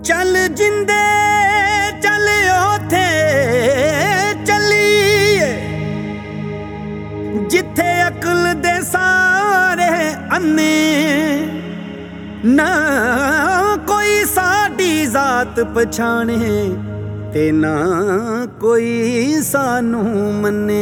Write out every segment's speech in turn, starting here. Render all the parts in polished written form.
ਚੱਲ ਜਿੰਦੇ ਚੱਲ ਓਥੇ ਚੱਲੀਏ ਜਿੱਥੇ ਅਕਲ ਦੇ ਸਾਰੇ ਅੰਨੇ ਨਾ ਕੋਈ ਸਾਡੀ ਜ਼ਾਤ ਪਛਾਣੇ ਤੇ ਨਾ ਕੋਈ ਸਾਨੂੰ ਮੰਨੇ।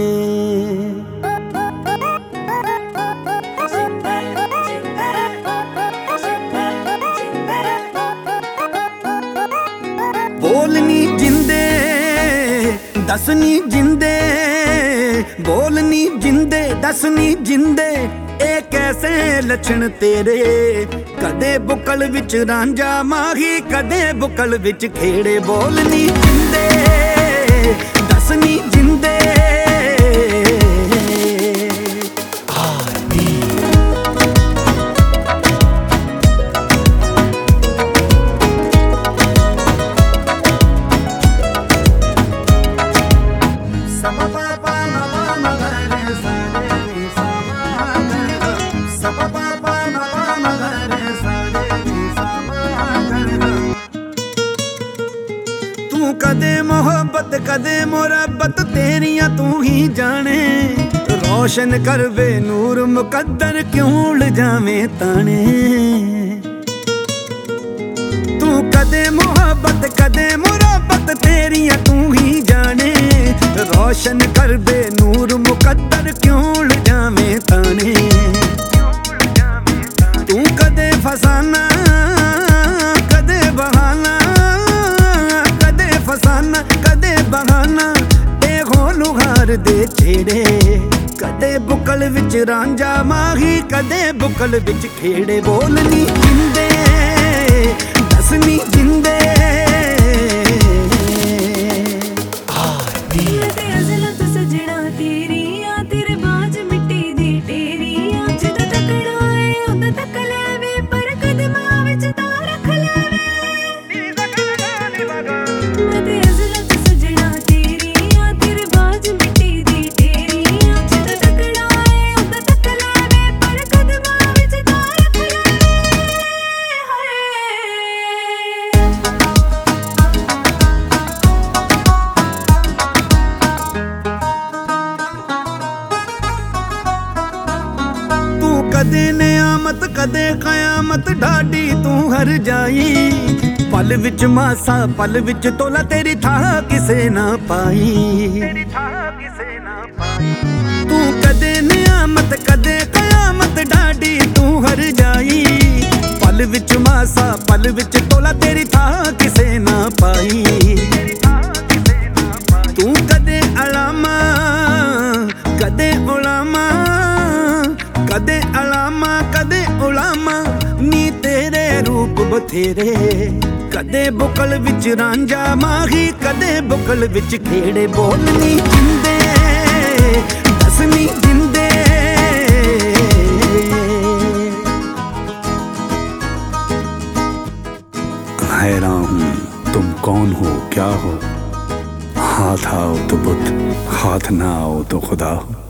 बोल नी जिंदे दस नी जिंदे, बोल नी जिंदे दस नी जिंदे, ए कैसे लक्षण तेरे। कदे बुकल विच रांझा माही कदे बुकल विच खेड़े। बोल नी जिंदे दस नी जिंदे। तू कदे मोहब्बत कदे मुरब्बत तेरियां तू ही जाने। रोशन कर वे नूर मुकद्दर क्यों लजावे ताने। तू कदे मोहब्बत कदे मुरब्बत तेरियां तू ही जाने। रोशन कर वे नूर मुकद्दर क्यों लजावे ताने। तू कदे फसाना कदे बहाना, कदे फसाना कदे बहाना, ते हो लुहार दे छेड़े। कदे बुकल विच रांझा माही कदे बुकल विच खेड़े। बोल नी जिंदे दस नी जिंदे। कदे नियामत कदे कयामत ढाडी तू हर जाई। पल विच मासा पल विच तोला तेरी था किसे ना पाई। तू कदे नियामत कदे कयामत ढाडी तू हर जाई। पल विच मासा पल विच तोला तेरी था किसे ना पाई। तू कदे अलामा कदे उलामा, कदे अलामा कदे उलामा, नी तेरे रूप बथेरे। कदे बुकल विच रांझा माही कदे बुकल विच खेड़े। बोल नी जिंदे दस नी जिंदे। हैरान हूँ तुम कौन हो क्या हो। हाथ आओ तो बुत हाथ ना आओ तो खुदा हो।